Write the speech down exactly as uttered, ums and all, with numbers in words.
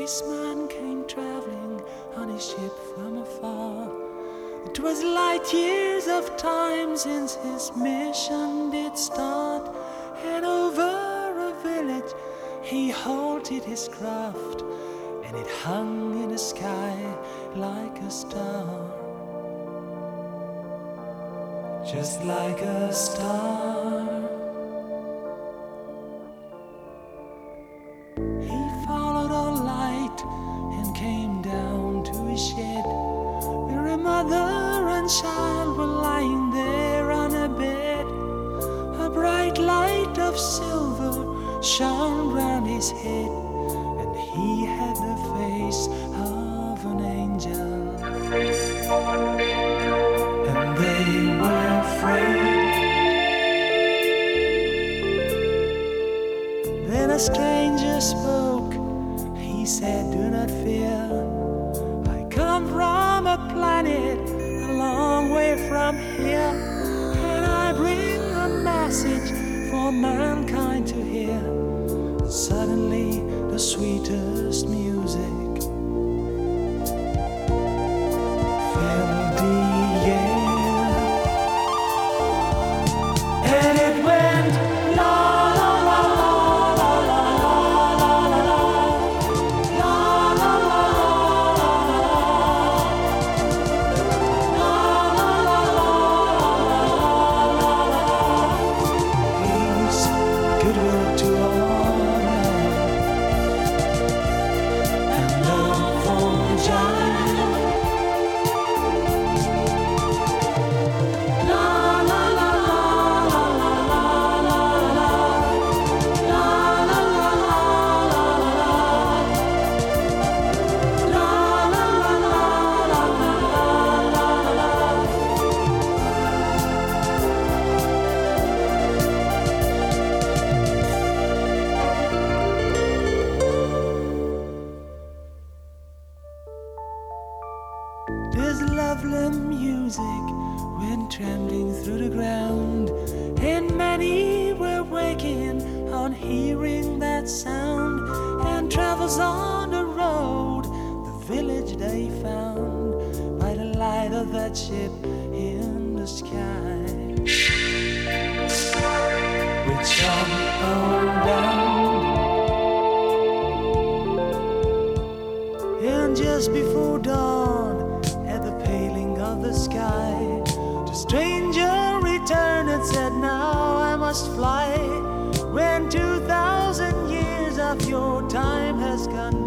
spaceman came traveling on his ship from afar. It was light years of time since his mission did start, and over a village he halted his craft, and it hung in the sky like a star. Just like a star. He followed a light and came down to his shed, where a mother and child were lying there on a bed. A bright light of silver shone round his head, and he had the face of an angel. And they were afraid. Then a stranger spoke. He said, "Do not fear. I come from a planet a long way from here, and I bring a message for mankind to hear." Suddenly, the sweetest music filled the air, and it went la la la la la la la la la la la peace, goodwill to all, and love for the child. La la la la la la la la la la la la This lovely music went trembling through the ground, and many were waking on hearing that sound. And travels on the road, the village they found, by the light of that ship in the sky, which shone around. And just before dawn, at the paling of the sky, the stranger returned and said, "Now I must fly, when two thousand years of your time has gone